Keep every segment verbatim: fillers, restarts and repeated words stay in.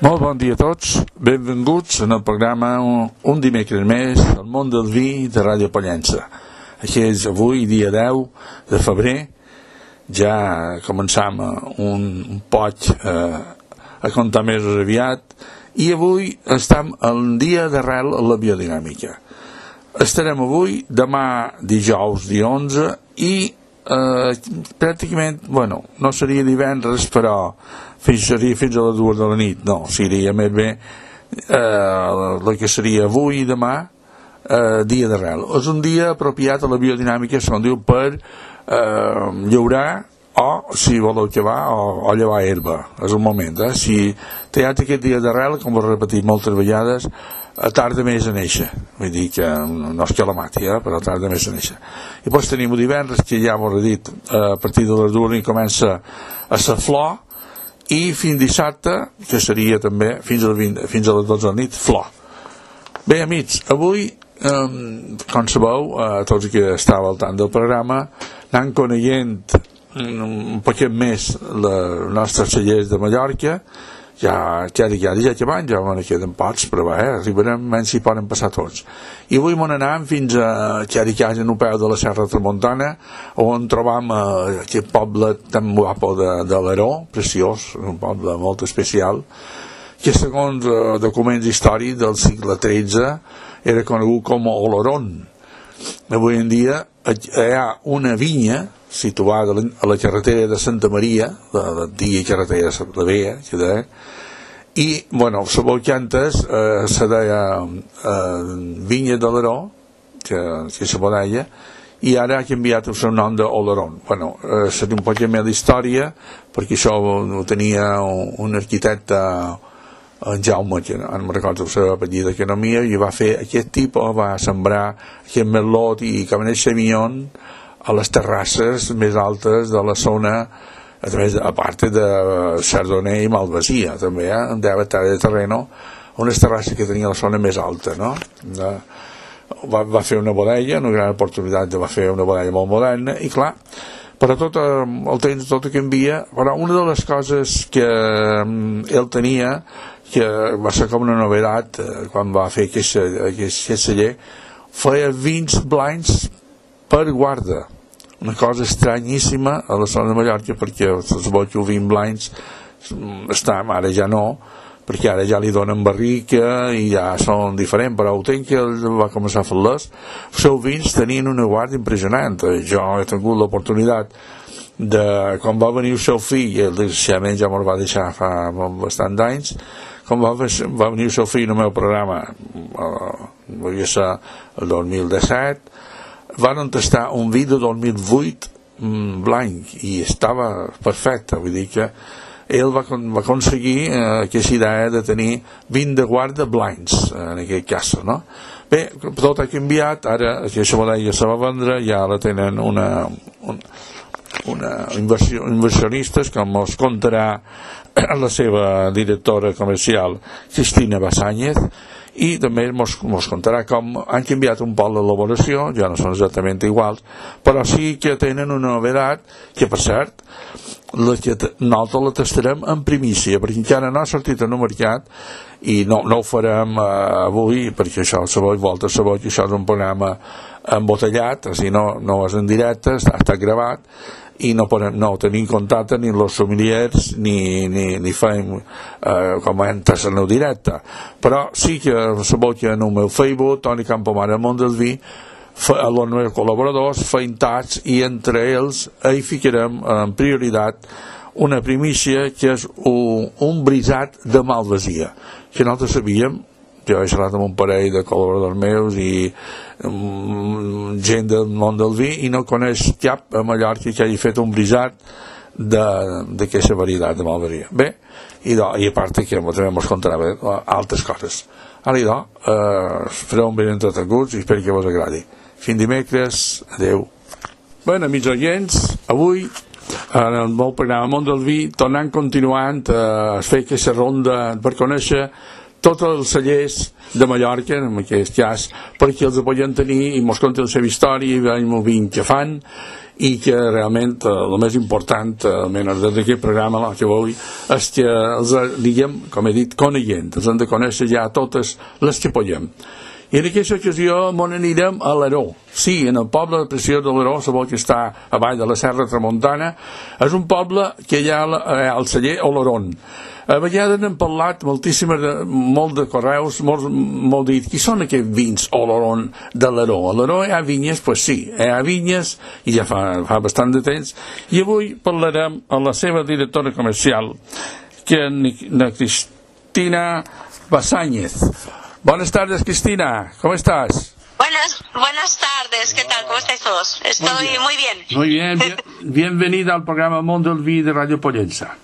Molt bon dia a tots, benvinguts en el programa Un dimecres més del món del vi de Ràdio Pollença. Així és, avui, dia deu de febrer, ja començam un, un poc eh, a comptar més aviat, i avui estem el dia d'arrel a la biodinàmica. Estarem avui, demà dijous, dia onze, i eh, pràcticament, bueno, no seria divendres, però fins, seria fins a les dues de la nit, no, seria més bé eh, el que seria avui i demà, eh, dia d'arrel. És un dia apropiat a la biodinàmica, com diu, per eh, llaurar o, si voleu llevar, o, o llevar herba. És un moment, eh? Si triat aquest dia d'arrel, com ho he repetit moltes vegades, tarda més a néixer, vull dir que no és que la mati, eh? Però tarda més a néixer. I després tenim divendres, que ja m'ho he dit, a partir de les dues i comença a ser flor, i fins dissabte, que seria també fins a, vint, fins a les dotze de la nit, flor. Bé, amics, avui, eh, com sabeu, eh, tots que estàveu al tant del programa, anant coneguent un poquet més les nostres cellers de Mallorca, ja, ja, ja, ja, ja van, ja me ne queden pocs, però bé, eh, arribarem, menys si poden passar tots. I avui m'on anàvem fins a Xericàs, en un peu de la Serra Tramuntana, on trobam eh, aquest poble tan guapo de, de l'Aró, preciós, un poble molt especial, que segons eh, documents històrics del segle tretze era conegut com Oloron. Avui en dia hi ha una vinya situada a la carretera de Santa Maria, l'antiga carretera de Vea, que deia, i, bueno, sabeu que antes eh, se deia eh, Vinya de l'Aró, que, que se deia, i ara ha canviat el seu nom d'Oloron. Bueno, eh, seria un poc més d'història, perquè això ho tenia un, un arquitecte, en Jaume, que no me'n recordo el seu apellido d'economia, i va fer aquest tipus, va sembrar aquest melot i cabernet sauvignon a les terrasses més altes de la zona, a, través, a part de Chardonnay i Malvasia, també, eh? En deu hectàrees de terreno, unes terrasses que tenia la zona més alta, no? De, va, va fer una bodega, una gran oportunitat de va fer una bodega molt moderna, i clar, però tot el temps tot canvia, però una de les coses que ell tenia, que va ser com una novetat quan va fer aquest, aquest celler, feia vins blancs per guarda, una cosa estranyíssima a la zona de Mallorca, perquè els botxos vins blancs estan, ara ja no, perquè ara ja li donen barrica i ja són diferents, però el temps que ell va començar a fer-les, els seus vins tenien una guarda impressionant. Jo he tingut l'oportunitat de, quan va venir el seu fill, ell desgraciadament ja me'l va deixar fa bastant d'anys, quan va, va venir el seu fill en el meu programa, eh, devia ser el dos mil disset, van tastar un vi de dos mil vuit mm, blanc, i estava perfecte, vull dir que ell va, va aconseguir eh, aquesta idea de tenir vint de guarda blancs, en aquest cas, no? Bé, tot ha canviat, ara aquesta bodega se va vendre, ja la tenen una, un, una inversió, inversionistes, com us contarà la seva directora comercial, Cristina Bassàñez, i també mos, mos contarà com han canviat un poc l'elaboració, ja no són exactament iguals, però sí que tenen una novetat, que per cert la que nosaltres la tastarem en primícia, perquè encara no ha sortit en el mercat, i no, no ho farem eh, avui, perquè això sabeu, volta sabeu que això és un programa embotellat, o sigui, no, no és en directe, està, està gravat, i no, podem, no tenim contacte ni els sommeliers ni, ni, ni fem eh, com entres en el directe, però sí que sabeu que en el meu Facebook, Toni Campomar, el món del vi, els meus col·laboradors feien tags, i entre ells hi ficarem en prioritat una primícia que és un, un brisat de Malvasia, que nosaltres sabíem, jo he xerrat amb un parell de col·laboradors meus i um, gent del món del vi, i no coneix cap a Mallorca que hagi fet un brisat d'aquesta varietat de Malvasia. Bé, i, do, i a part que també ens contarà bé, altres coses. Ara i do, eh, fareu un ben entretinguts i espero que vos agradi. Fins dimecres, adeu. Bé, amics oients, avui en el meu programa Món del Vi, tornant continuant a fer aquesta ronda per conèixer tots els cellers de Mallorca, en aquest cas, perquè els poden tenir i ens conten la seva història i veiem el vin que fan, i que realment eh, el més important, almenys des d'aquest programa el que vull, és que els diguem, com he dit, coneguent, els hem de conèixer ja totes les que podem. I en aquesta ocasió m'on anirem a l'Aró. Sí, en el poble preciós de l'Aró, sabeu que està a baix de la Serra Tramuntana, és un poble que hi ha al celler Oloron. A vegades n'hem parlat moltíssimes, de, molt de correus, molt, molt dit, qui són aquests vins Oloron de l'Aró? A l'Aró hi ha vinyes? Doncs pues sí, hi ha vinyes, i ja fa, fa bastant de temps, i avui parlarem amb la seva directora comercial, que és la Cristina Basáñez. Buenas tardes, Cristina, ¿cómo estás? Buenas, buenas tardes, ¿qué tal? ¿Cómo estáis todos? Estoy muy bien. Muy bien, bien, bienvenida al programa Mundo del Vi de Radio Pollença.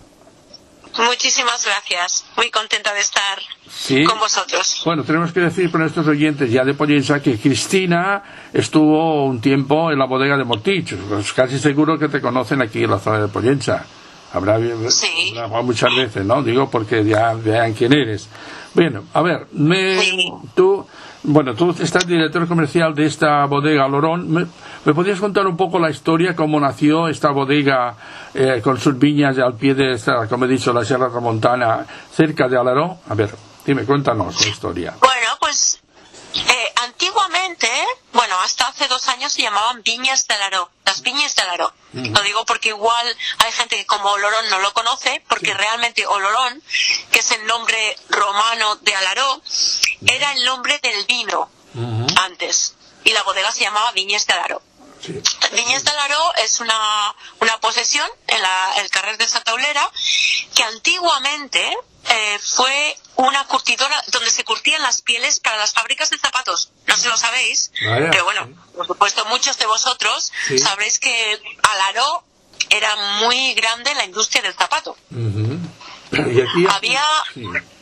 Muchísimas gracias, muy contenta de estar ¿Sí? con vosotros. Bueno, tenemos que decir para nuestros oyentes ya de Pollença que Cristina estuvo un tiempo en la bodega de Mortich, pues casi seguro que te conocen aquí en la zona de Pollença. Habrá, sí. habrá muchas veces, ¿no? Digo porque ya vean quién eres. Bueno, a ver, me, sí. tú, bueno, tú estás director comercial de esta bodega Oloron. ¿Me, ¿Me podrías contar un poco la historia, cómo nació esta bodega eh, con sus viñas al pie de esta, como he dicho, la Sierra Tramontana, cerca de Alaró? A ver, dime, cuéntanos la historia. Bueno, pues eh, antiguamente, bueno, hasta hace dos años se llamaban Viñas de Alaró, las Viñas de Alaró. Uh-huh. Lo digo porque igual hay gente que como Olorón no lo conoce, porque sí. realmente Olorón, que es el nombre romano de Alaró, uh-huh. era el nombre del vino uh-huh. antes, y la bodega se llamaba Viñas de Alaró. Sí. Viñas de Alaró es una, una posesión en la, el carrer de Santa Eulera, que antiguamente eh, fue una curtidora donde se curtían las pieles para las fábricas de zapatos. No sé si lo sabéis, Vaya, pero bueno, sí. por supuesto muchos de vosotros sí. sabréis que Alaró era muy grande en la industria del zapato. Uh-huh. ¿Y aquí? Había... Sí.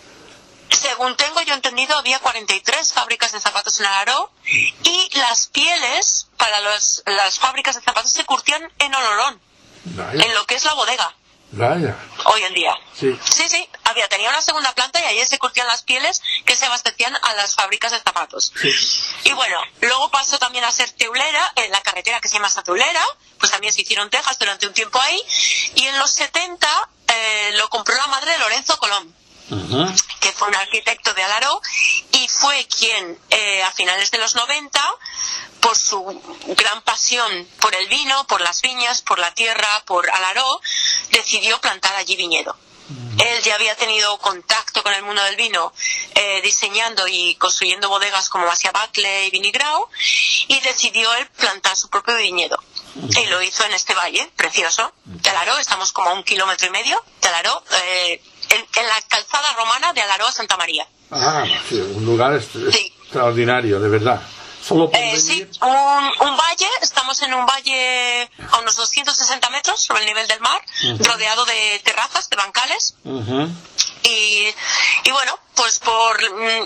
Según tengo yo entendido, había cuarenta y tres fábricas de zapatos en Alaró y las pieles para los, las fábricas de zapatos se curtían en Olorón, Vaya. en lo que es la bodega. Vaya. Hoy en día. Sí. sí, sí, había, tenía una segunda planta y ahí se curtían las pieles que se abastecían a las fábricas de zapatos. Sí. Y bueno, luego pasó también a ser Teulera, en la carretera que se llama Santa Eulera, pues también se hicieron tejas durante un tiempo ahí, y en los setenta eh, lo compró la madre de Lorenzo Colón. Uh-huh. que fue un arquitecto de Alaró y fue quien eh, a finales de los noventa, por su gran pasión por el vino, por las viñas, por la tierra, por Alaró, decidió plantar allí viñedo. Uh-huh. Él ya había tenido contacto con el mundo del vino eh, diseñando y construyendo bodegas como Basia Bacle y Vinigrao, y decidió él plantar su propio viñedo. Uh-huh. Y lo hizo en este valle precioso de Alaró. Estamos como a un kilómetro y medio de Alaró, eh, En, en la calzada romana de Alaró a Santa María. Ah, sí, un lugar est- sí. extraordinario, de verdad. Solo por eh, venir... Sí, un, un valle, estamos en un valle a unos doscientos sesenta metros sobre el nivel del mar, uh-huh. rodeado de terrazas, de bancales. Uh-huh. Y, y bueno, pues por,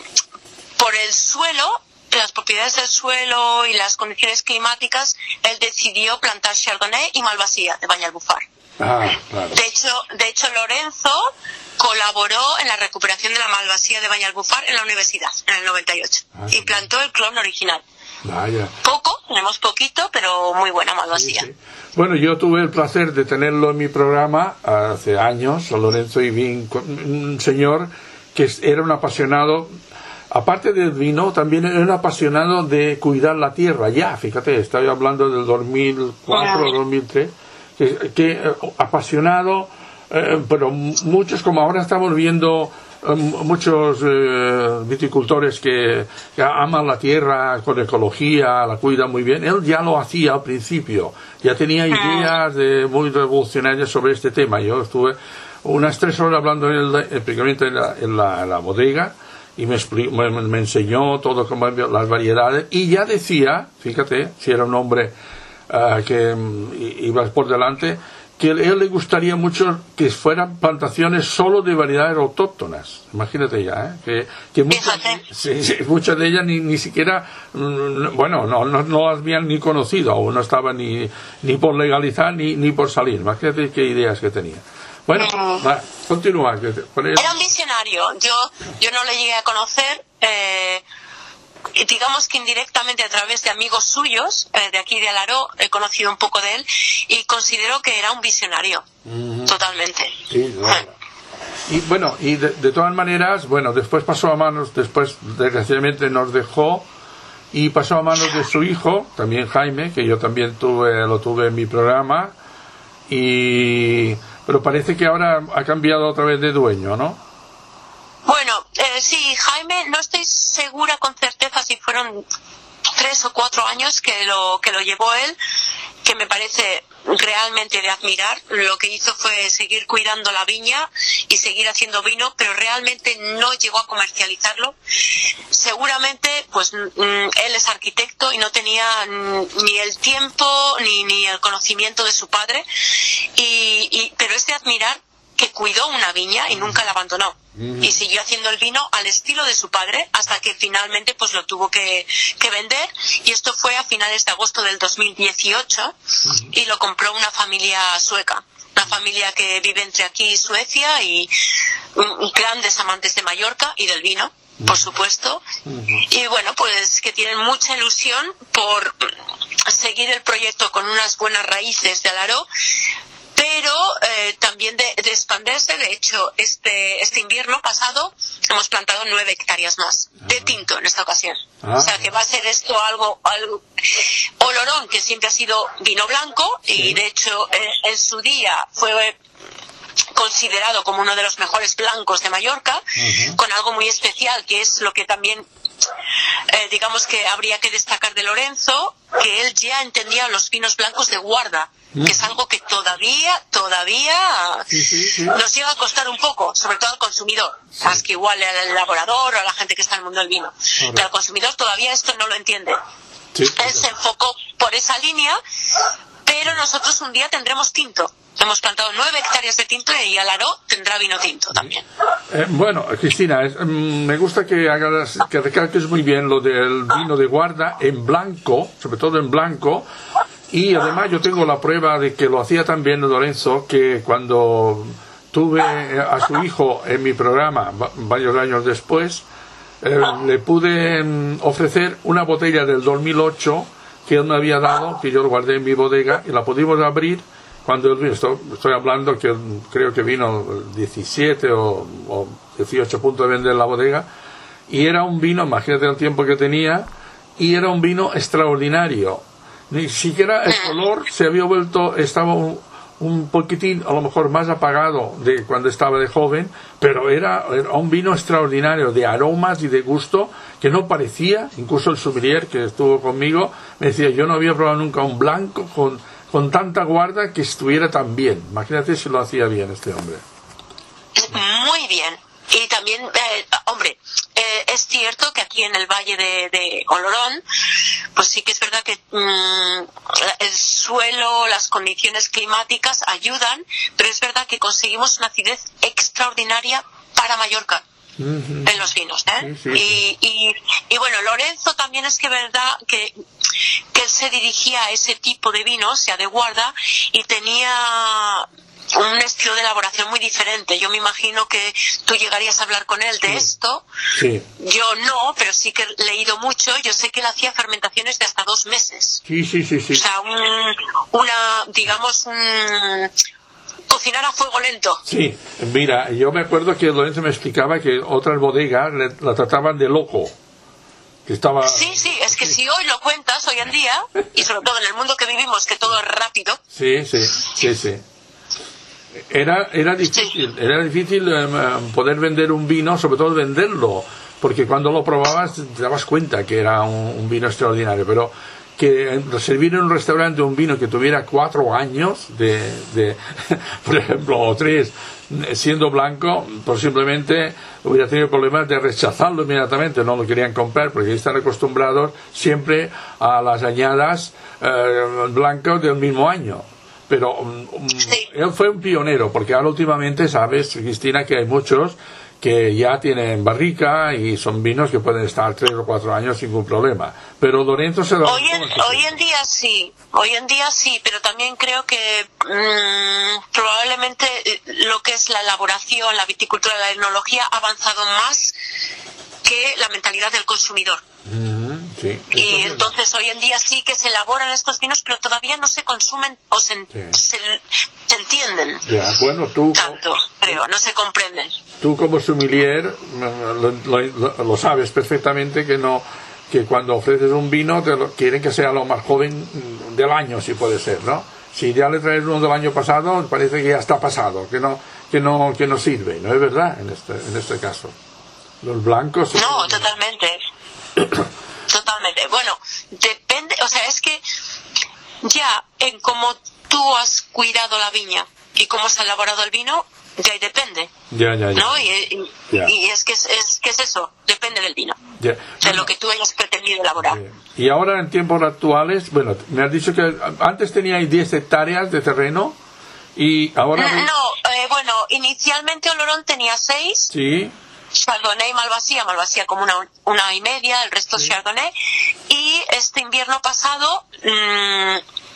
por el suelo, las propiedades del suelo y las condiciones climáticas, él decidió plantar Chardonnay y Malvasía de Banyalbufar. Ah, claro. De hecho, de hecho, Lorenzo colaboró en la recuperación de la Malvasía de Banyalbufar en la universidad, en el noventa y ocho, ah, y plantó el clon original. Vaya. Poco, tenemos poquito, pero muy buena Malvasía. Sí, sí. Bueno, yo tuve el placer de tenerlo en mi programa hace años, a Lorenzo, y vi un señor que era un apasionado, aparte del vino, también era un apasionado de cuidar la tierra. Ya, fíjate, estoy hablando del dos mil cuatro o dos mil tres. Que, que eh, apasionado, eh, pero muchos, como ahora estamos viendo eh, muchos eh, viticultores que, que aman la tierra con ecología, la cuidan muy bien. Él ya lo hacía al principio, ya tenía ideas de, muy revolucionarias sobre este tema. Yo estuve unas tres horas hablando en el, prácticamente en la, en la, en la bodega, y me, me, me enseñó todo, como las variedades, y ya decía, fíjate, si era un hombre Uh, que um, iba por delante, que a él le gustaría mucho que fueran plantaciones solo de variedades autóctonas. Imagínate ya, ¿eh? que, que muchas, sí, sí, muchas de ellas ni, ni siquiera, mm, bueno, no, no, no las habían ni conocido, o no estaban ni, ni por legalizar ni, ni por salir. Imagínate qué ideas que tenía. Bueno, mm. va, continúa. Era un visionario. Yo, yo no le llegué a conocer. Eh, digamos que indirectamente a través de amigos suyos eh, de aquí de Alaró he conocido un poco de él y considero que era un visionario. Mm-hmm. Totalmente. Sí, claro. Y bueno, y de, de todas maneras, bueno, después pasó a manos, después desgraciadamente nos dejó y pasó a manos de su hijo, también Jaime, que yo también tuve, lo tuve en mi programa, y pero parece que ahora ha cambiado otra vez de dueño, ¿no? Bueno, eh, sí, Jaime, no estoy segura con certeza si fueron tres o cuatro años que lo que lo llevó él, que me parece realmente de admirar. Lo que hizo fue seguir cuidando la viña y seguir haciendo vino, pero realmente no llegó a comercializarlo. Seguramente, pues él es arquitecto y no tenía ni el tiempo ni, ni el conocimiento de su padre, y, y, pero es de admirar que cuidó una viña y nunca la abandonó. Mm. Y siguió haciendo el vino al estilo de su padre hasta que finalmente pues lo tuvo que, que vender, y esto fue a finales de agosto del dos mil dieciocho. Mm. Y lo compró una familia sueca, una familia que vive entre aquí y Suecia, y um, grandes amantes de Mallorca y del vino, mm. por supuesto. Mm. Y bueno, pues que tienen mucha ilusión por seguir el proyecto con unas buenas raíces de Alaró, pero eh, también de, de expandirse. De hecho, este este invierno pasado hemos plantado nueve hectáreas más de tinto en esta ocasión. Ah. O sea que va a ser esto algo, algo Olorón, que siempre ha sido vino blanco, sí. Y de hecho eh, en su día fue considerado como uno de los mejores blancos de Mallorca, uh-huh. con algo muy especial, que es lo que también eh, digamos que habría que destacar de Lorenzo, que él ya entendía los vinos blancos de guarda, uh-huh. que es algo que todavía todavía sí, sí, sí. nos llega a costar un poco, sobre todo al consumidor, sí. más que igual al elaborador o a la gente que está en el mundo del vino, Ahora. pero al consumidor todavía esto no lo entiende. Sí, él claro. se enfocó por esa línea, pero nosotros un día tendremos tinto. Hemos plantado nueve hectáreas de tinto y Alaró tendrá vino tinto también. Eh, bueno, Cristina, es, mm, me gusta que hagas, que recalques muy bien lo del vino de guarda en blanco, sobre todo en blanco, y además yo tengo la prueba de que lo hacía también Lorenzo, que cuando tuve a su hijo en mi programa varios años después, eh, le pude mm, ofrecer una botella del dos mil ocho que él me había dado, que yo lo guardé en mi bodega, y la pudimos abrir. Cuando él vino, estoy, estoy hablando que creo que vino diecisiete o, o dieciocho a punto de vender la bodega, y era un vino, imagínate el tiempo que tenía, y era un vino extraordinario. Ni siquiera el color se había vuelto, estaba un, un poquitín, a lo mejor más apagado de cuando estaba de joven, pero era, era un vino extraordinario, de aromas y de gusto, que no parecía, incluso el sommelier que estuvo conmigo me decía, yo no había probado nunca un blanco con con tanta guarda que estuviera tan bien. Imagínate si lo hacía bien este hombre. Muy bien. Y también, eh, hombre, eh, es cierto que aquí en el Valle de, de Olorón, pues sí que es verdad que mmm, el suelo, las condiciones climáticas ayudan, pero es verdad que conseguimos una acidez extraordinaria para Mallorca. Uh-huh. En los vinos, ¿eh? Sí, sí, sí. Y, y, y bueno, Lorenzo también es que verdad que, que él se dirigía a ese tipo de vinos, ya de guarda, y tenía un estilo de elaboración muy diferente. Yo me imagino que tú llegarías a hablar con él de sí. esto. Sí. Yo no, pero sí que he leído mucho. Yo sé que él hacía fermentaciones de hasta dos meses. Sí, sí, sí, sí. O sea, un, una, digamos, un... cocinar a fuego lento. Sí, mira, yo me acuerdo que Lorenzo me explicaba que otras bodegas le, la trataban de loco. Que estaba... Sí, sí, es que si hoy lo cuentas, hoy en día, y sobre todo en el mundo que vivimos, que todo es rápido. Sí, sí, sí, sí. Era, era difícil, sí. era difícil um, poder vender un vino, sobre todo venderlo, porque cuando lo probabas te dabas cuenta que era un, un vino extraordinario, pero que servir en un restaurante un vino que tuviera cuatro años de, de por ejemplo, o tres, siendo blanco, pues simplemente hubiera tenido problemas de rechazarlo inmediatamente, no lo querían comprar porque están acostumbrados siempre a las añadas eh, blancas del mismo año. Pero um, sí. él fue un pionero, porque ahora últimamente sabes, Cristina, que hay muchos que ya tienen barrica y son vinos que pueden estar tres o cuatro años sin ningún problema. Pero Lorenzo se da... Hoy en, hoy en día sí, hoy en día sí, pero también creo que mmm, probablemente realmente eh, lo que es la elaboración, la viticultura, la enología ha avanzado más que la mentalidad del consumidor. Mm, sí. Y entonces hoy en día sí que se elaboran estos vinos, pero todavía no se consumen o se, Sí. se, se entienden Ya, bueno, tú, tanto, creo, no se comprenden. tú como sommelier lo, lo, lo- lo sabes perfectamente que no que cuando ofreces un vino te lo, quieren que sea lo más joven del año, si puede ser, ¿no? Si ya le traes uno del año pasado, parece que ya está pasado, que no que no que no sirve, ¿no es verdad? En este en este caso, los blancos. No, totalmente. Totalmente. Bueno, depende, o sea, es que ya en cómo tú has cuidado la viña y cómo se ha elaborado el vino, ya ahí depende, Ya, ya, ya. ¿no? Y, y- Ya. y es que es, es que es eso, depende del vino, Ya. de lo que tú hayas pretendido elaborar. Bien. Y ahora en tiempos actuales, bueno, me has dicho que antes teníais diez hectáreas de terreno y ahora... No, eh, bueno, inicialmente Olorón tenía seis, Sí, Chardonnay y Malvasía, Malvasía como una, una y media, el resto Chardonnay, y este invierno pasado mm,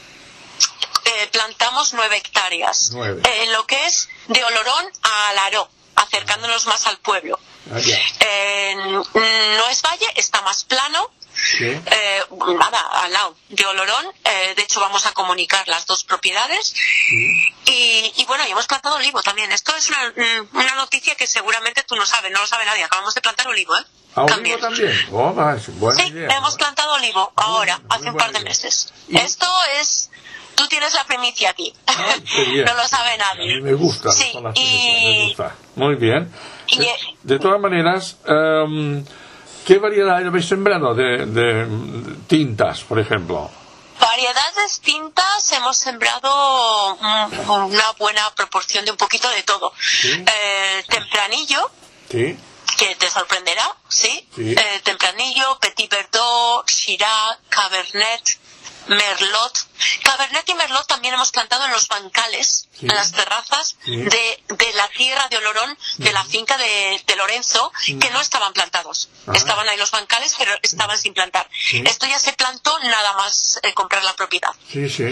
eh, plantamos nueve hectáreas, Nueve. eh, en lo que es de Olorón a Alaró, acercándonos más al pueblo. ah, ya. Eh, no es valle, está más plano. Sí. Eh, nada, al lado de Olorón, eh, de hecho vamos a comunicar las dos propiedades. Sí. Y, y bueno, y hemos plantado olivo también. Esto es una, mm, una noticia que seguramente tú no sabes, no lo sabe nadie. Acabamos de plantar olivo, ¿eh? ¿A olivo también? Oh, va, es buena Sí, idea. hemos plantado olivo ahora, muy hace un buena par de idea. meses. Y- Esto es... Tú tienes la primicia aquí. Qué bien. No lo sabe A nadie. mí me gusta. Sí, son las y... primicias, me gusta. Muy bien. y- De, de todas maneras, em, ¿qué variedad habéis sembrado de, de mm, tintas, por ejemplo? Variedades distintas, hemos sembrado mm, una buena proporción de un poquito de todo. Sí. Eh, tempranillo, Sí. que te sorprenderá, ¿sí? Sí. Eh, tempranillo, Petit Verdot, Shiraz, Cabernet, Merlot. Cabernet y Merlot también hemos plantado en los bancales, Sí. en las terrazas Sí. de, de la tierra de Olorón, de la finca de, de Lorenzo, que no estaban plantados. Ajá. Estaban ahí los bancales, pero estaban sin plantar. Sí. Esto ya se plantó nada más eh, comprar la propiedad. Sí, sí.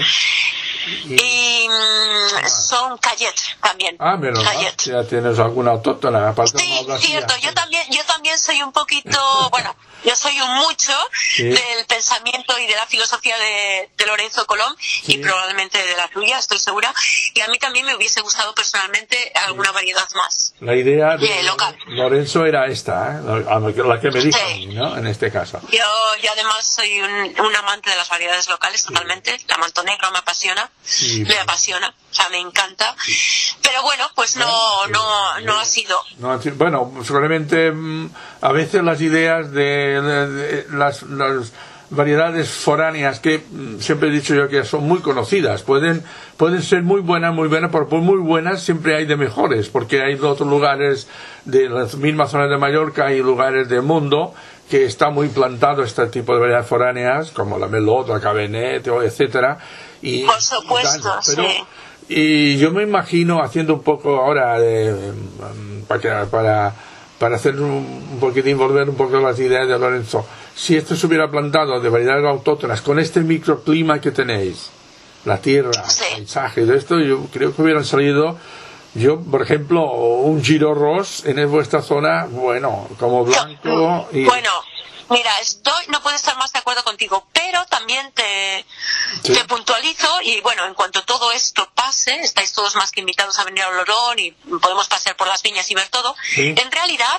Y- Y mm, son Cayet también. Ah, pero Cayet. ya tienes alguna autóctona, aparte de Sí, Malvasía. cierto. Yo también, yo también soy un poquito, bueno, yo soy un mucho Sí. del pensamiento y de la filosofía de, de Lorenzo Colom Sí. y probablemente de la tuya, estoy segura. Y a mí también me hubiese gustado personalmente alguna variedad más. La idea de Sí, local. Lorenzo era esta, ¿eh? La, la que me dijo Sí. a mí, ¿no? En este caso. Yo, yo además soy un, un amante de las variedades locales totalmente. La Montenegro me apasiona, Sí. me apasiona, o sea, me encanta. Pero bueno, pues no, no, no ha sido. No, sí, bueno, seguramente mm, a veces las ideas de, de- de las, las variedades foráneas que mm, siempre he dicho yo que son muy conocidas, pueden pueden ser muy buenas, muy buenas, pero por muy buenas siempre hay de mejores, porque hay de otros lugares de las mismas zonas de Mallorca, hay lugares del mundo que está muy plantado este tipo de variedades foráneas, como la Merlot, la Cabernet, o etcétera. Y, Por supuesto, pero, sí. y yo me imagino haciendo un poco ahora de, mm, para, para, para hacer un, un poquitín, volver un poco a las ideas de Lorenzo. Si esto se hubiera plantado de variedades autóctonas con este microclima que tenéis, la tierra, Sí. el paisaje, de esto, yo creo que hubieran salido, yo, por ejemplo, un Giro Ros en vuestra zona, bueno, como blanco y... Bueno, mira, estoy, no puedo estar más de acuerdo contigo, pero también te, Sí. te puntualizo y bueno, en cuanto todo esto pase, estáis todos más que invitados a venir a Olorón y podemos pasear por las viñas y ver todo. Sí. En realidad,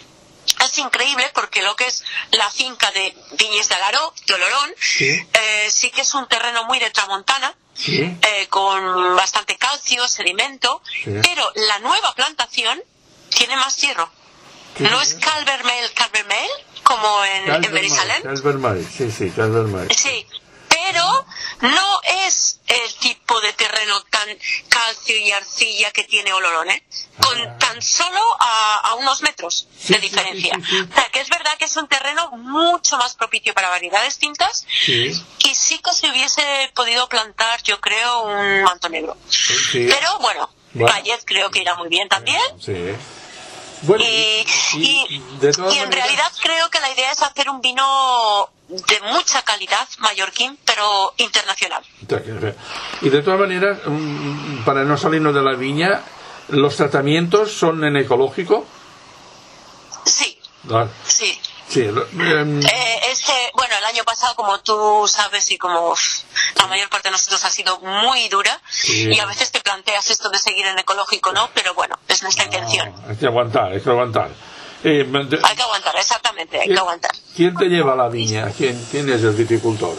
es increíble porque lo que es la finca de Viñes de Alaró, de Olorón, Sí. eh, sí que es un terreno muy de tramontana, Sí. eh, con bastante calcio, sedimento, Sí. pero la nueva plantación tiene más hierro. ¿Qué No es es? Calvermel, Calvermel, como en, en Berisalem. Calvermay, sí, sí, Calvermay. Sí, pero no es el tipo de terreno tan calcio y arcilla que tiene Olorón, ¿eh? Con Ah. tan solo a, a unos metros Sí, de sí, diferencia. sí, sí, sí. O sea, que es verdad que es un terreno mucho más propicio para variedades tintas Sí, y sí que se hubiese podido plantar, yo creo, un manto negro. sí. Pero bueno, Bueno. Cayet creo que irá muy bien también. Sí. Bueno, y, y, y, de todas y en maneras... realidad creo que la idea es hacer un vino de mucha calidad, mallorquín, pero internacional. Y de todas maneras, para no salirnos de la viña, ¿los tratamientos son en ecológico? Sí. Ah. Sí. Sí, um... eh, este, bueno, el año pasado, como tú sabes, y como la mayor parte de nosotros ha sido muy dura, sí. Y a veces te planteas esto de seguir en ecológico, ¿no? Pero bueno, es nuestra no, intención. Hay que aguantar, hay que aguantar. Eh, de... Hay que aguantar, exactamente, hay ¿Quién, que aguantar. ¿Quién te lleva a la viña? ¿Quién, quién es el viticultor?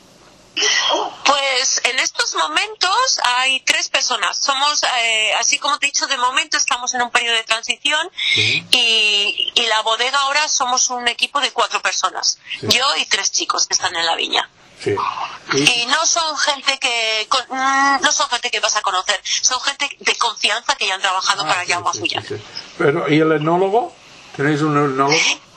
Pues en estos momentos hay tres personas. Somos, eh, así como te he dicho, de momento estamos en un periodo de transición, sí. y, y la bodega ahora somos un equipo de cuatro personas. Sí. Yo y tres chicos que están en la viña. Sí. ¿Y? y no son gente que con, no son gente que vas a conocer, son gente de confianza que ya han trabajado ah, para sí, Jaume sí, Fulla. Sí, sí. Pero ¿y el etnólogo? ¿Tenéis un etnólogo?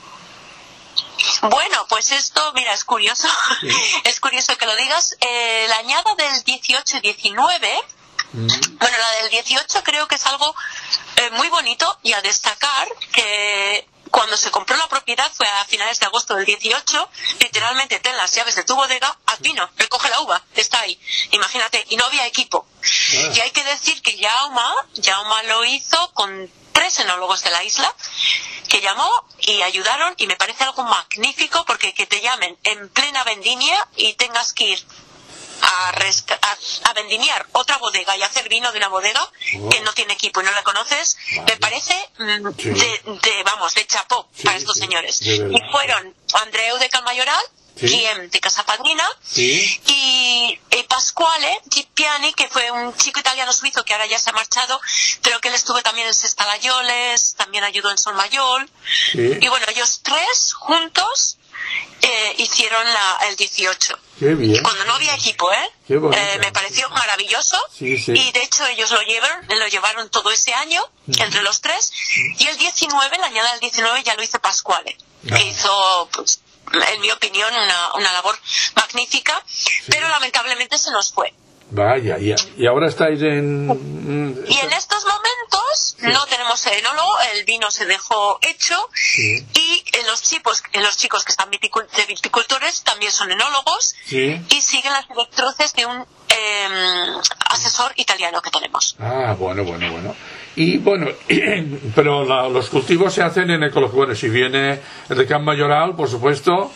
Bueno, pues esto, mira, es curioso, sí. Es curioso que lo digas. Eh, la añada del dieciocho diecinueve, mm. bueno, la del dieciocho creo que es algo eh, muy bonito, y a destacar que cuando se compró la propiedad fue a finales de agosto del dieciocho, literalmente ten las llaves de tu bodega, haz vino, recoge la uva, está ahí, imagínate, y no había equipo. Ah. Y hay que decir que Jaume, Jaume lo hizo con tres enólogos de la isla, que llamó y ayudaron, y me parece algo magnífico, porque que te llamen en plena vendimia y tengas que ir a, resca- a, a vendimiar otra bodega y hacer vino de una bodega oh. que no tiene equipo y no la conoces, vale. Me parece mm, sí. de, de, vamos, de chapó sí, para estos sí, señores. Y fueron Andreu de Calmayoral, sí. Guillem de Casapadrina, sí. y, y Pasquale Piani, que fue un chico italiano suizo que ahora ya se ha marchado, pero que él estuvo también en Sestalayoles, también ayudó en Solmayol, sí. Y bueno, ellos tres juntos eh, hicieron la, el dieciocho. Qué bien. Cuando no había equipo, ¿eh? Qué bonito. eh me pareció maravilloso, sí, sí. Y de hecho ellos lo llevaron, lo llevaron todo ese año, mm. entre los tres, mm. Y el diecinueve, la añada del diecinueve ya lo hizo Pasquale, ah. que hizo, pues, en mi opinión, una, una labor magnífica, sí. Pero lamentablemente se nos fue. Vaya, y, y ahora estáis en... Y en estos momentos sí. No tenemos enólogo, el vino se dejó hecho, sí. Y los chicos, los chicos que están viticul- de viticultores también son enólogos, sí. Y siguen las directrices de un eh, asesor italiano que tenemos. Ah, bueno, bueno, bueno. Y bueno, pero la, los cultivos se hacen en ecología. Bueno, si viene el de Can Mayoral, por supuesto...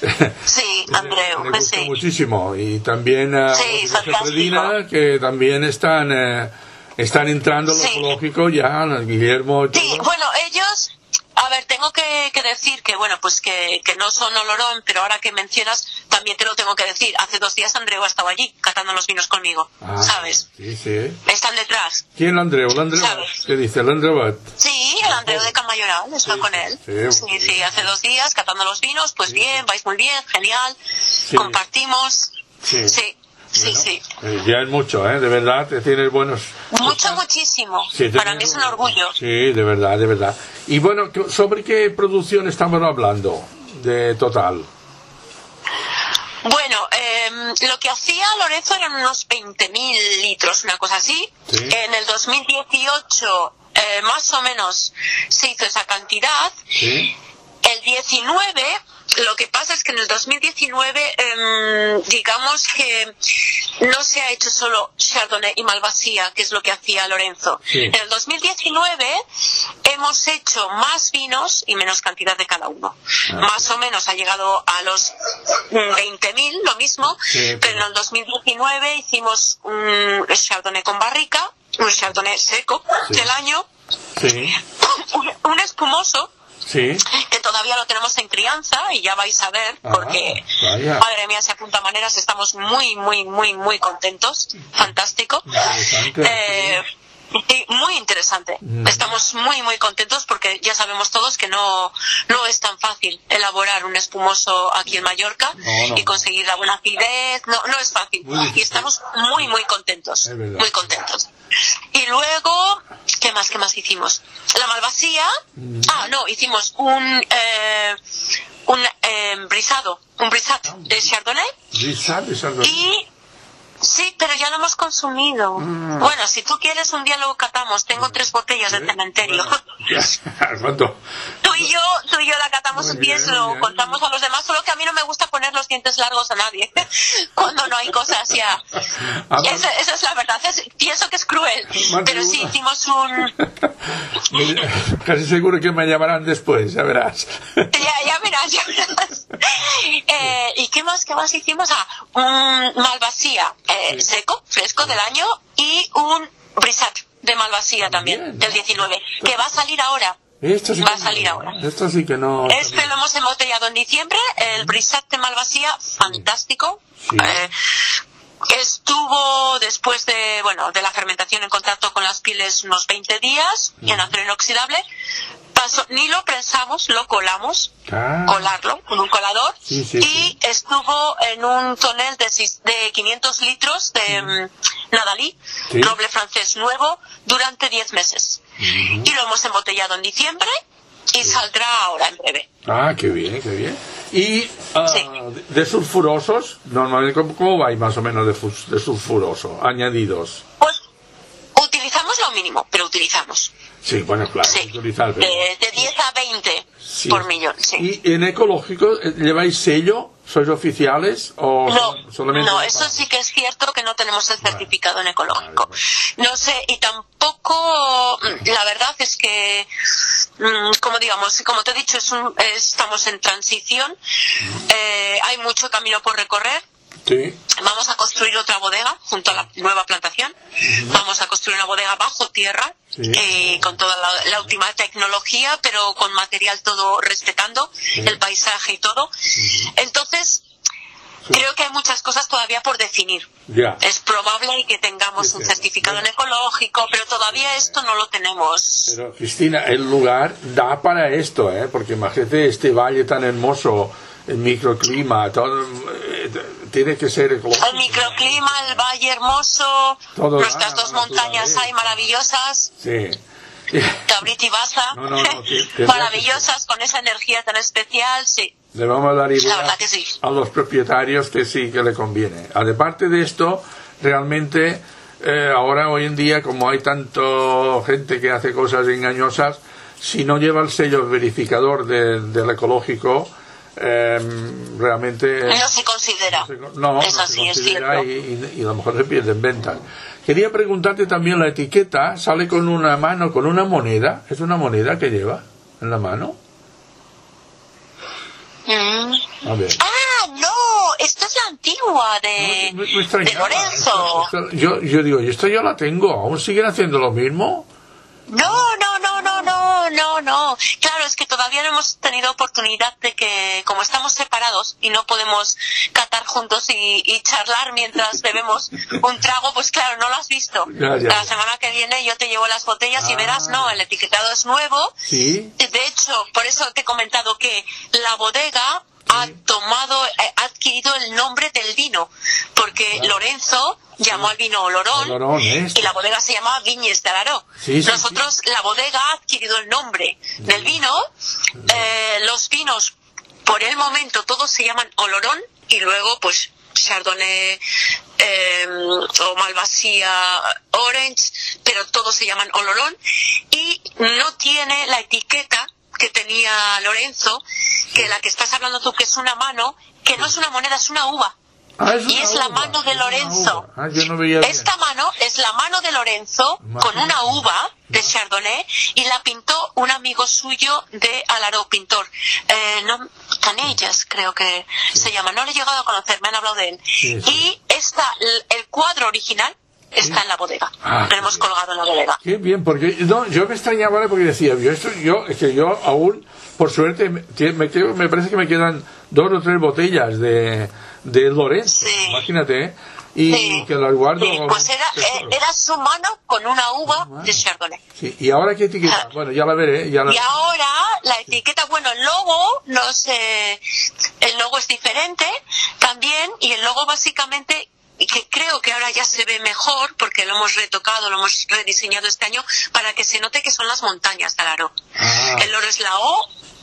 Sí, Andreu, me gusta sí. muchísimo. Y también a sí, Predina, que también están eh, están entrando en lo sí. ecológico ya, Guillermo y todo. Sí, bueno, ellos, a ver, tengo que, que decir que, bueno, pues que, que no son olorón, pero ahora que mencionas, también te lo tengo que decir. Hace dos días Andreu ha estado allí, catando los vinos conmigo, ah, ¿sabes? Sí, sí. Están detrás. ¿Quién el Andreu? ¿El Andreu? ¿Sabes? ¿Qué dice? ¿El Andreu? Sí, el Andreu de Can Mayoral, está sí, con él. Sí, sí, sí, sí, hace dos días catando los vinos, pues sí. Bien, vais muy bien, genial, sí. Compartimos. Sí. sí. Sí, bueno, sí. Eh, ya es mucho, ¿eh? De verdad, te tienes buenos... Mucho, muchísimo. Sí, para mí es un orgullo. Sí, de verdad, de verdad. Y bueno, ¿sobre qué producción estamos hablando de total? Bueno, eh, lo que hacía Lorenzo eran unos veinte mil litros, una cosa así. Sí. En el dos mil dieciocho, eh, más o menos, se hizo esa cantidad. Sí. El diecinueve... Lo que pasa es que en el dos mil diecinueve, eh, digamos que no se ha hecho solo Chardonnay y Malvasía, que es lo que hacía Lorenzo. Sí. En el dos mil diecinueve hemos hecho más vinos y menos cantidad de cada uno. Ah. Más o menos ha llegado a los veinte mil, lo mismo, sí, pero... pero en el dos mil diecinueve hicimos un Chardonnay con barrica, un Chardonnay seco sí. del año, sí. un, un espumoso, sí. que todavía lo tenemos en crianza y ya vais a ver, porque ah, madre mía, se apunta maneras, estamos muy, muy, muy, muy contentos, fantástico, eh, sí, muy interesante, mm. estamos muy, muy contentos porque ya sabemos todos que no, no es tan fácil elaborar un espumoso aquí en Mallorca no, no. y conseguir la buena acidez, no, no es fácil, y estamos muy, muy contentos, muy contentos. Y luego, ¿qué más, qué más hicimos? La Malvasía, mm. ah, no, hicimos un, eh, un eh, brisado, un brisat de Chardonnay. Brisat de Chardonnay. Y, Sí, pero ya lo hemos consumido. Mm. Bueno, si tú quieres, un día lo catamos. Tengo tres botellas ¿Eh? de cementerio. Bueno, ¿cuánto? Tú y yo, tú y yo la catamos un día, se lo contamos a los demás, solo que a mí no me gusta poner los dientes largos a nadie cuando no hay cosas ya. Esa, esa es la verdad. Es, pienso que es cruel, pero sí hicimos un... Casi seguro que me llamarán después, ya verás. Ya, ya verás, ya verás. Eh, ¿Y qué más, qué más hicimos? Ah, un Malvasía eh, sí. seco, fresco del año, y un Brisat de Malvasía también, también, del diecinueve, que va a salir ahora. Esto sí va que a salir no, ahora. Esto sí que no. Este lo hemos embotellado en diciembre, el Brisat de Malvasía, fantástico. Sí. Eh, Estuvo después de, bueno, de la fermentación en contacto con las pieles unos veinte días en acero inoxidable. Pasó, ni lo prensamos, lo colamos, ah. colarlo con un colador, sí, sí, y sí. estuvo en un tonel de, de quinientos litros de sí. um, Nadalí, sí. roble francés nuevo, durante diez meses. Uh-huh. Y lo hemos embotellado en diciembre y sí. saldrá ahora en breve. Ah, qué bien, qué bien. Y uh, sí. de sulfurosos, normalmente, ¿cómo, cómo vais más o menos de, de sulfuroso? Añadidos. Pues utilizamos lo mínimo, pero utilizamos. Sí, bueno, claro. Sí. Utilizar, pero... de, de diez a veinte sí. por millón, sí. ¿Y en ecológico lleváis sello? ¿Sois oficiales? O no, solamente no, eso sí que es cierto que no tenemos el certificado vale. en ecológico. Vale, vale. No sé, y tampoco, la verdad es que, como digamos, como te he dicho, es un, estamos en transición, uh-huh. eh, hay mucho camino por recorrer. Sí. Vamos a construir otra bodega junto a la nueva plantación. Uh-huh. Vamos a construir una bodega bajo tierra, sí. eh, con toda la, la última tecnología, pero con material todo respetando sí. el paisaje y todo. Uh-huh. Entonces, sí. creo que hay muchas cosas todavía por definir. Yeah. Es probable que tengamos sí, un certificado sí. en ecológico, pero todavía sí. esto no lo tenemos. Pero, Cristina, el lugar da para esto, ¿eh? Porque imagínate este valle tan hermoso, el microclima, todo, eh, tiene que ser ecológico. El microclima, el valle hermoso, todo nuestras ah, dos montañas hay maravillosas. Sí. Cabrit y Baza, no, no, no, te, te maravillosas, con esa energía tan especial, sí. Le vamos a dar idea La verdad que sí. a los propietarios que sí, que le conviene. Aparte de esto, realmente, eh, ahora, hoy en día, como hay tanta gente que hace cosas engañosas, si no lleva el sello verificador de, del ecológico, Eh, realmente no se considera, no, se, no, es no así, se considera es y, y, y a lo mejor se pierden ventas. Quería preguntarte también, la etiqueta sale con una mano, con una moneda. ¿Es una moneda que lleva en la mano? Mm. A ver. Ah, no, esta es la antigua de, no, me, me de Lorenzo. Esta, esta, yo, yo digo, ¿y esto yo la tengo? ¿Aún siguen haciendo lo mismo? No, no, no, no, no, no, no. Claro, es que todavía no hemos tenido oportunidad de que, como estamos separados y no podemos catar juntos y, y charlar mientras bebemos un trago, pues claro, no lo has visto. Ya, ya. La semana que viene yo te llevo las botellas ah. y verás, no, el etiquetado es nuevo. Sí. De hecho, por eso te he comentado que la bodega ha tomado, ha adquirido el nombre del vino, porque ah. Lorenzo llamó al vino Olorón, Olorón este. y la bodega se llama Viñes de Alaró. Sí, sí, Nosotros, sí. la bodega ha adquirido el nombre del vino. Eh, los vinos, por el momento, todos se llaman Olorón, y luego, pues, Chardonnay eh, o Malvasía Orange, pero todos se llaman Olorón, y no tiene la etiqueta que tenía Lorenzo, que la que estás hablando tú, que es una mano, que no es una moneda, es una uva. Ah, es y es uva. la mano de Lorenzo. Ah, yo no veía bien. Esta mano es la mano de Lorenzo con una uva de Chardonnay, y la pintó un amigo suyo de Alaró, pintor. Eh, no, Canellas creo que sí. se llama. No le he llegado a conocer, me han hablado de él. Sí, sí. Y esta, el cuadro original está ¿Sí? en la bodega. Ah, lo hemos colgado en la bodega. Qué bien, porque no, yo me extrañaba porque decía, yo esto, yo, es que yo aún, por suerte, me, me, me parece que me quedan dos o tres botellas de, de Lorenzo, sí. imagínate, ¿eh? Y sí. que las guardo. Sí, pues era, eh, era su mano con una uva ah, bueno. de Chardonnay. Sí. ¿Y ahora qué etiqueta? Ah. Bueno, ya la veré. Ya la... Y ahora la etiqueta, bueno, el logo, no sé, el logo es diferente también, y el logo básicamente, que creo que ahora ya se ve mejor porque lo hemos retocado, lo hemos rediseñado este año para que se note que son las montañas de Alaró. Ah. El oro es la O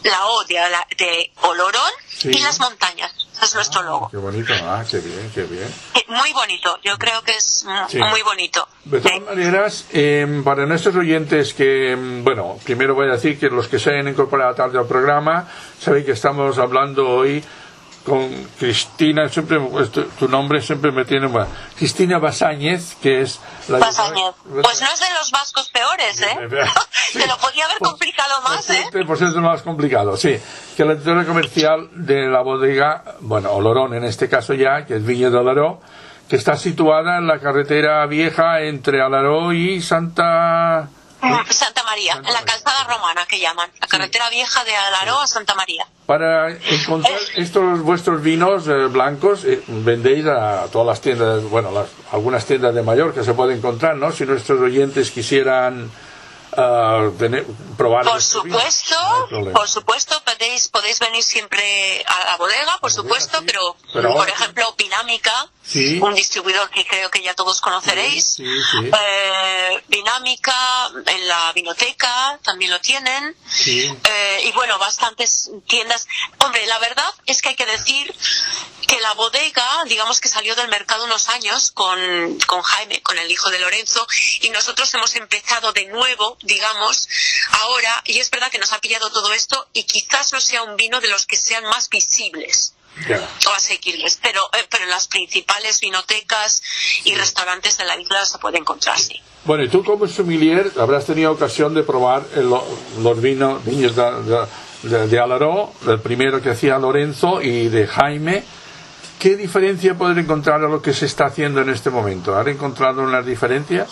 la O de, de Olorón, sí, y las montañas. Ese es ah, nuestro logo. Qué bonito, ah, qué bien, qué bien. Muy bonito, yo creo que es sí. muy bonito. De todas sí. maneras, eh, para nuestros oyentes que, bueno, primero voy a decir que los que se hayan incorporado tarde al programa, saben que estamos hablando hoy con Cristina, siempre tu, tu nombre siempre me tiene bueno, Cristina Basáñez, que es la Basáñez. De... Pues no es de los vascos peores, ¿eh? Sí. Te lo podía haber pues, complicado más, ¿eh? Por eso es más complicado, sí. Que la editora comercial de la bodega, bueno, Olorón en este caso ya, que es Viña de Alaró, que está situada en la carretera vieja entre Alaró y Santa... Santa María, Santa en la calzada romana que llaman, la carretera sí. vieja de Alaró a Santa María. Para encontrar estos vuestros vinos eh, blancos, eh, vendéis a todas las tiendas, bueno, las, algunas tiendas de Mallorca se puede encontrar, ¿no? Si nuestros oyentes quisieran uh, tener, probar. Por supuesto, no por supuesto, podéis, podéis venir siempre a la bodega, por supuesto, sí. pero, pero por ejemplo, Vinámica, sí. un distribuidor que creo que ya todos conoceréis, sí, sí. Eh, Vinámica, en la Vinoteca también lo tienen, sí. eh, y bueno, bastantes tiendas. Hombre, la verdad es que hay que decir que la bodega, digamos que salió del mercado unos años con, con Jaime, con el hijo de Lorenzo, y nosotros hemos empezado de nuevo, digamos, ahora, y es verdad que nos ha pillado todo esto, y quizás no sea un vino de los que sean más visibles. Yeah. O asequibles, pero, eh, pero en las principales vinotecas y restaurantes de la isla se puede encontrar, sí. Bueno, y tú como sommelier habrás tenido ocasión de probar el, los vinos, vinos de, de, de, de Alaró, el primero que hacía Lorenzo y de Jaime. ¿Qué diferencia poder encontrar a lo que se está haciendo en este momento? ¿Has encontrado unas diferencias?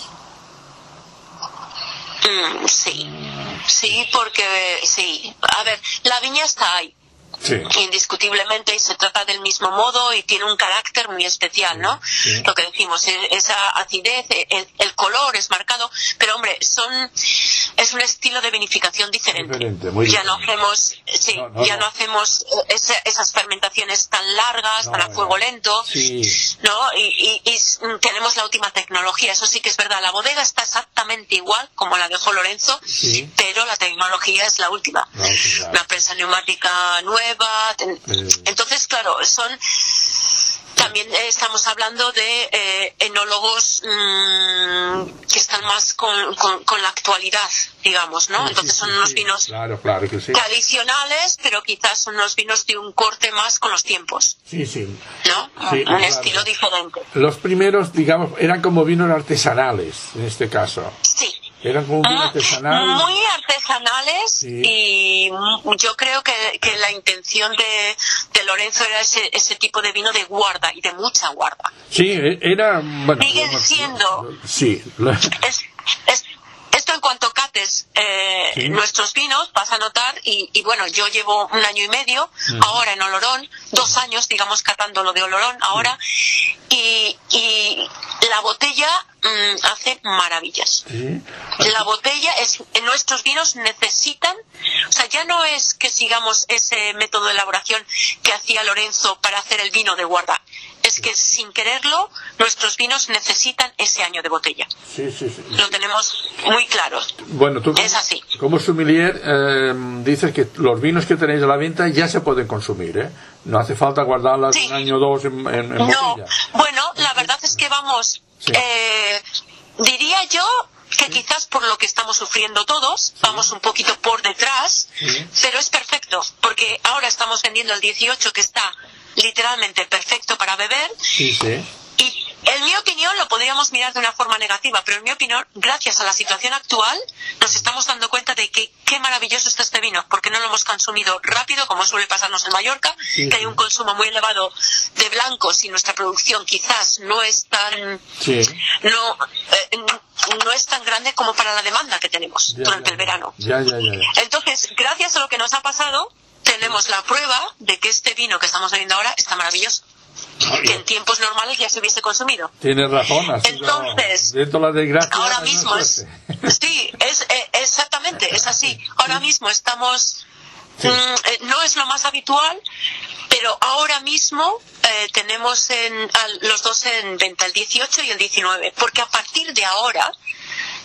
Mm, sí, sí, porque sí. A ver, la viña está ahí. Sí. Indiscutiblemente, y se trata del mismo modo y tiene un carácter muy especial, ¿no? Sí. Lo que decimos, esa acidez, el, el color es marcado, pero hombre, son es un estilo de vinificación diferente. diferente muy ya diferente. no hacemos, sí, no, no, ya no, no hacemos ese, esas fermentaciones tan largas, no, tan a fuego lento, sí. ¿no? Y, y, y tenemos la última tecnología, eso sí que es verdad. La bodega está exactamente igual como la dejó Lorenzo, sí. pero la tecnología es la última. No, claro. Una prensa neumática nueva. Entonces, claro, son también eh, estamos hablando de eh, enólogos mmm, que están más con, con, con la actualidad, digamos, ¿no? Sí, Entonces sí, son sí, unos sí. vinos claro, claro que sí. tradicionales, pero quizás son unos vinos de un corte más con los tiempos. Sí, sí. ¿No? Sí, un claro. estilo diferente. Los primeros, digamos, eran como vinos artesanales, en este caso. Sí. Eran como vino artesanal. Muy artesanales, sí. Y yo creo que, que la intención de, de Lorenzo era ese, ese tipo de vino de guarda y de mucha guarda. Sí, era... Bueno, siguen bueno, siendo... Sí. Es, es, esto en cuanto cates eh, ¿sí? nuestros vinos, vas a notar, y, y bueno, yo llevo un año y medio, uh-huh. ahora en Olorón, dos años, digamos, catando lo de Olorón ahora, uh-huh. y, y la botella mmm, hace maravillas. ¿Sí? La botella, es nuestros vinos necesitan, o sea, ya no es que sigamos ese método de elaboración que hacía Lorenzo para hacer el vino de guarda. Es que sin quererlo, nuestros vinos necesitan ese año de botella. Sí, sí, sí. Lo tenemos muy claro. Bueno, tú es así. Como sommelier eh, dices que los vinos que tenéis a la venta ya se pueden consumir, ¿eh? No hace falta guardarlas sí. un año o dos en, en, en no. botella. Bueno, la verdad es que vamos, sí. eh, diría yo que sí. quizás por lo que estamos sufriendo todos, sí. vamos un poquito por detrás, sí. pero es perfecto, porque ahora estamos vendiendo el dieciocho, que está literalmente perfecto para beber. Sí, sí. Y en mi opinión lo podríamos mirar de una forma negativa, pero en mi opinión, gracias a la situación actual, nos estamos dando cuenta de que qué maravilloso está este vino, porque no lo hemos consumido rápido, como suele pasarnos en Mallorca, sí, que hay un consumo muy elevado de blancos y nuestra producción quizás no es tan sí. no eh, no es tan grande como para la demanda que tenemos ya, durante ya, el verano. Ya, ya, ya, ya. Entonces, gracias a lo que nos ha pasado, tenemos la prueba de que este vino que estamos bebiendo ahora está maravilloso. Que en tiempos normales ya se hubiese consumido. Tienes razón. Así Entonces, dentro de la desgracia, ahora mismo es, sí, es eh, exactamente, es así. Ahora mismo estamos, sí. mm, eh, no es lo más habitual, pero ahora mismo eh, tenemos en, a, los dos en venta, el dieciocho y el diecinueve, porque a partir de ahora, eh, el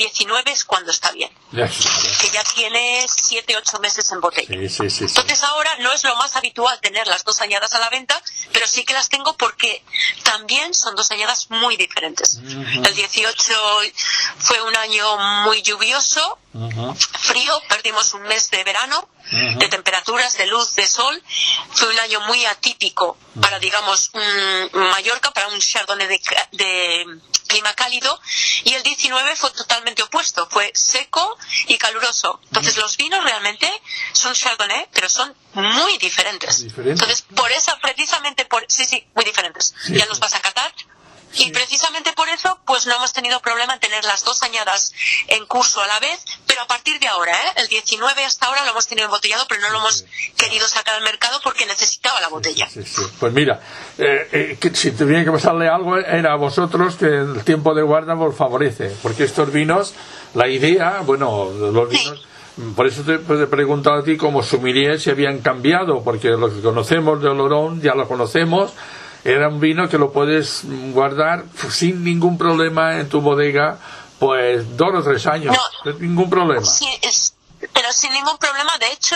diecinueve es cuando está bien. Ya, ya. Que ya tiene siete ocho meses en botella. Sí, sí, sí, sí. Entonces ahora no es lo más habitual tener las dos añadas a la venta, pero sí que las tengo porque también son dos añadas muy diferentes. Uh-huh. El dieciocho fue un año muy lluvioso, uh-huh. frío, perdimos un mes de verano, uh-huh. de temperaturas, de luz, de sol. Fue un año muy atípico para, digamos, um, Mallorca, para un Chardonnay de, de clima cálido, y el diecinueve fue totalmente opuesto, fue seco y caluroso. Entonces los vinos realmente son Chardonnay, pero son muy diferentes. ¿Diferente? Entonces por eso, precisamente por, sí, sí, muy diferentes. Sí, ya sí. los vas a catar. Sí. Y precisamente por eso, pues no hemos tenido problema en tener las dos añadas en curso a la vez, pero a partir de ahora, ¿eh? El diecinueve hasta ahora lo hemos tenido embotellado, pero no lo hemos sí. querido sacar al mercado porque necesitaba la botella. Sí, sí, sí. Pues mira, eh, eh, que si tuviera que pasarle algo, era a vosotros que el tiempo de guarda os favorece, porque estos vinos, la idea, bueno, los vinos... Sí. Por eso te, te he preguntado a ti como sommelier si habían cambiado, porque lo que conocemos de Olorón ya lo conocemos. Era un vino que lo puedes guardar sin ningún problema en tu bodega, pues dos o tres años, no, sin ningún problema. Sí, es, pero sin ningún problema. De hecho,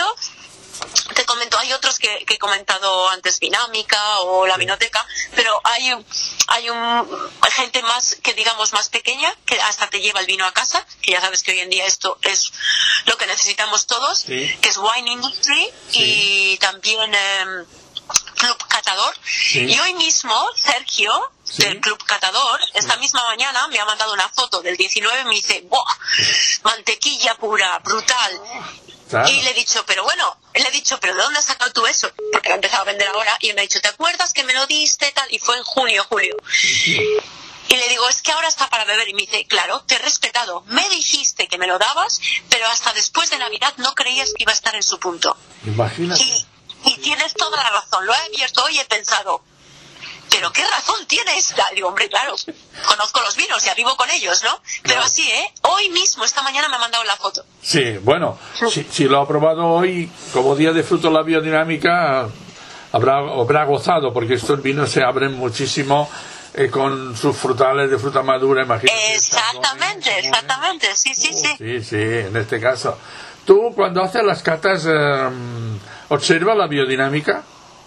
te comento, hay otros que, que he comentado antes, Vinámica o la sí. Vinoteca, pero hay, hay un, gente más, que digamos más pequeña, que hasta te lleva el vino a casa, que ya sabes que hoy en día esto es lo que necesitamos todos, sí. que es Wine Industry, sí. y también... Eh, Club Catador, sí. y hoy mismo Sergio sí. del Club Catador esta sí. misma mañana me ha mandado una foto del diecinueve y me dice ¡buah! Mantequilla pura, brutal. Claro. Y le he dicho, pero bueno, le he dicho, pero ¿de dónde has sacado tú eso? Porque lo he empezado a vender ahora, y me ha dicho, ¿te acuerdas que me lo diste tal? Y fue en junio, julio. Sí. Y le digo, es que ahora está para beber. Y me dice, claro, te he respetado. Me dijiste que me lo dabas, pero hasta después de Navidad no creías que iba a estar en su punto. Imagínate. Y, Y tienes toda la razón. Lo he abierto hoy y he pensado, ¿pero qué razón tienes? Digo, hombre, claro, conozco los vinos, ya vivo con ellos, ¿no? Pero claro. así, ¿eh? Hoy mismo, esta mañana me ha mandado la foto. Sí, bueno, si, si lo ha probado hoy, como día de fruto la biodinámica, habrá, habrá gozado, porque estos vinos se abren muchísimo eh, con sus frutales de fruta madura, imagínate. Exactamente, chardonnay, exactamente, sí, sí, oh, sí. Sí, sí, en este caso. Tú, cuando haces las catas... Eh, ¿observa la biodinámica?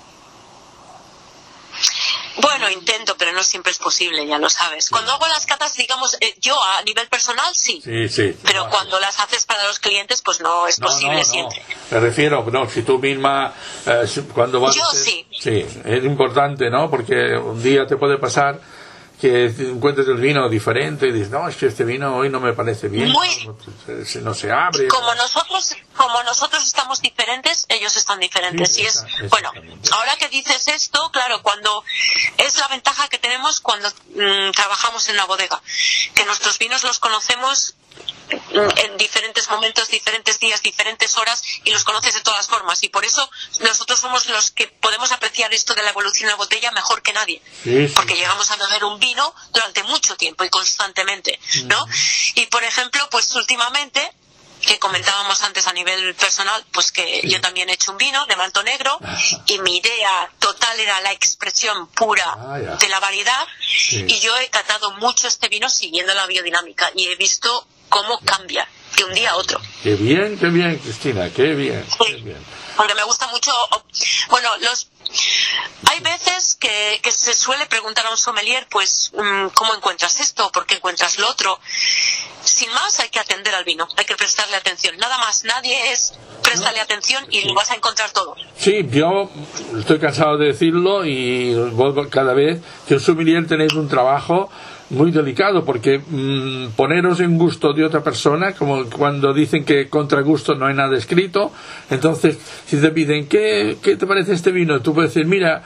Bueno, intento, pero no siempre es posible, ya lo sabes. Sí. Cuando hago las catas, digamos, eh, yo a nivel personal sí, sí, sí. pero no, cuando las haces para los clientes, pues no es no, posible no, no. siempre. Me refiero, no, si tú misma, eh, cuando vas... Yo a hacer, sí. Sí, es importante, ¿no? Porque un día te puede pasar que encuentres el vino diferente y dices, no, es que este vino hoy no me parece bien, Muy... no, no, no se abre. Como nosotros, como nosotros estamos diferentes, ellos están diferentes. Sí, y es, bueno, ahora que dices esto, claro, cuando es la ventaja que tenemos cuando mmm, trabajamos en la bodega, que nuestros vinos los conocemos en diferentes momentos, diferentes días, diferentes horas, y los conoces de todas formas, y por eso nosotros somos los que podemos apreciar esto de la evolución de la botella mejor que nadie, sí, sí. porque llegamos a beber un vino durante mucho tiempo y constantemente, ¿no? Uh-huh. Y por ejemplo, pues últimamente, que comentábamos antes a nivel personal, pues que sí. yo también he hecho un vino de manto negro, y mi idea total era la expresión pura ah, yeah. de la variedad, sí. y yo he catado mucho este vino siguiendo la biodinámica, y he visto cómo cambia de un día a otro. Qué bien, qué bien, Cristina, qué bien, sí, qué bien. Porque me gusta mucho, bueno, los hay veces que, que se suele preguntar a un sommelier, pues, ¿cómo encuentras esto? ¿Por qué encuentras lo otro? Sin más, hay que atender al vino, hay que prestarle atención. Nada más, nadie es préstale atención y lo vas a encontrar todo. Sí, yo estoy cansado de decirlo y cada vez que un sommelier tenéis un trabajo muy delicado, porque mmm, poneros en gusto de otra persona, como cuando dicen que contra gusto no hay nada escrito. Entonces, si te piden ¿qué, qué te parece este vino? Tú puedes decir, mira,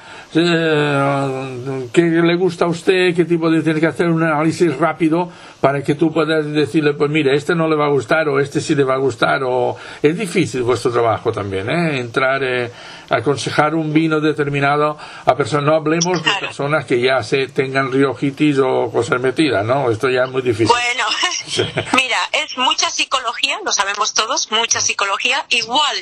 eh, ¿qué le gusta a usted? ¿Qué tipo de...? Tienes que hacer un análisis rápido para que tú puedas decirle, pues mira, este no le va a gustar, o este sí le va a gustar, o... Es difícil vuestro trabajo también, ¿eh? Entrar, eh, aconsejar un vino determinado a personas. No hablemos de personas que ya se tengan riojitis o cosas metidas, ¿no? Esto ya es muy difícil. Bueno, sí. Mira, es mucha psicología, lo sabemos todos, mucha psicología. Igual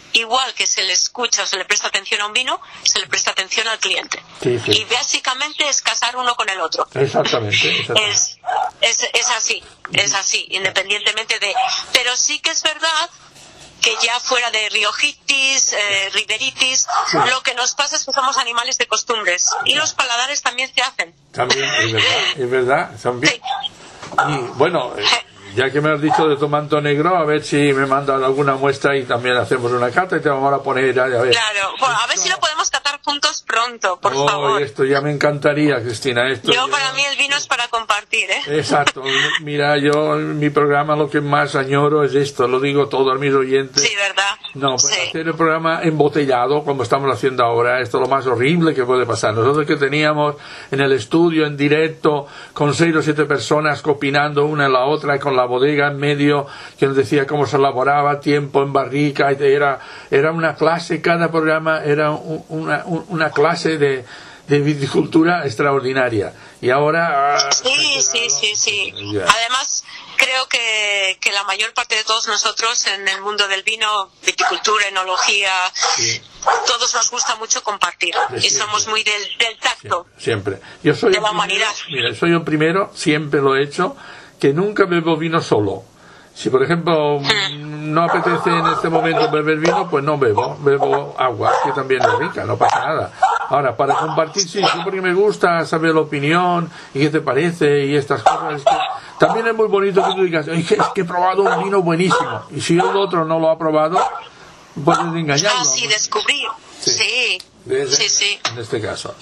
igual que se le escucha o se le presta atención a un vino, se le presta atención al cliente. Sí, sí. Y básicamente es casar uno con el otro. Exactamente. exactamente. Es, es, es así, es así, independientemente de... Pero sí que es verdad que ya fuera de riojitis, eh, riberitis, sí. Lo que nos pasa es que somos animales de costumbres y los paladares también se hacen. También, es verdad, es verdad, también. Sí. Y bueno, ya que me has dicho de tomato negro, a ver si me mandan alguna muestra y también hacemos una cata y te vamos a poner a ver. Claro, bueno, a ver si lo podemos catar juntos pronto, por oh, favor. Esto ya me encantaría, Cristina. Esto yo, ya... para mí el vino es para compartir, ¿eh? Exacto. Mira, yo en mi programa lo que más añoro es esto, lo digo todo a mis oyentes. Sí, ¿verdad? No, pues sí. Hacer el programa embotellado, como estamos haciendo ahora, esto es lo más horrible que puede pasar. Nosotros que teníamos en el estudio, en directo, con seis o siete personas opinando una en la otra, con la bodega en medio, que nos decía cómo se elaboraba, tiempo en barrica, era, era una clase, cada programa era un, una, una clase de, de viticultura extraordinaria. Y ahora... Sí, sí, sí, sí. Yeah. Además, creo que, que la mayor parte de todos nosotros en el mundo del vino, viticultura, enología, sí. Todos nos gusta mucho compartir. Y somos muy del, del tacto. Siempre. siempre. Yo soy de la humanidad. Primero, mira, soy el primero, siempre lo he hecho, que nunca bebo vino solo. Si, por ejemplo, mm. no apetece en este momento beber vino, pues no bebo, bebo agua, que también es rica, no pasa nada. Ahora, para compartir, sí, sí, porque me gusta saber la opinión y qué te parece y estas cosas. Es que también es muy bonito que tú digas, es que, es que he probado un vino buenísimo. Y si el otro no lo ha probado, puedes engañarlo. Ah, sí, descubrir. Sí. Sí, Desde, sí, sí. En este caso.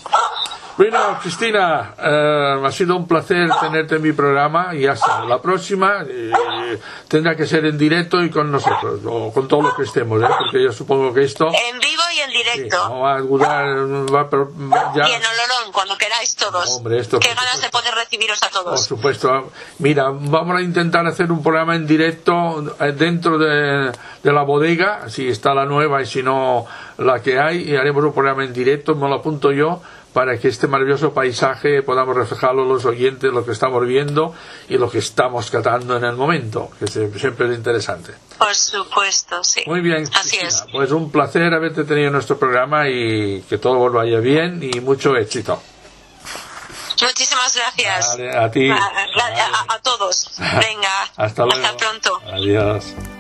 Bueno, Cristina, eh, ha sido un placer tenerte en mi programa y hasta la próxima eh, tendrá que ser en directo y con nosotros, o con todos los que estemos, ¿eh? Porque yo supongo que esto... En vivo y en directo. Sí, no va a durar, va, pero ya... Y en Olorón, cuando queráis todos. Hombre, esto, Qué ganas de poder recibiros a todos. Por supuesto. Mira, vamos a intentar hacer un programa en directo dentro de, de la bodega, si está la nueva y si no la que hay, y haremos un programa en directo, me lo apunto yo, para que este maravilloso paisaje podamos reflejarlo los oyentes, lo que estamos viendo y lo que estamos catando en el momento, que siempre es interesante. Por supuesto, sí. Muy bien, así Cristina. es. Pues un placer haberte tenido en nuestro programa y que todo vaya bien y mucho éxito. Muchísimas gracias. Vale, a ti. A, a, a, a todos. Venga. Hasta luego. Hasta pronto. Adiós.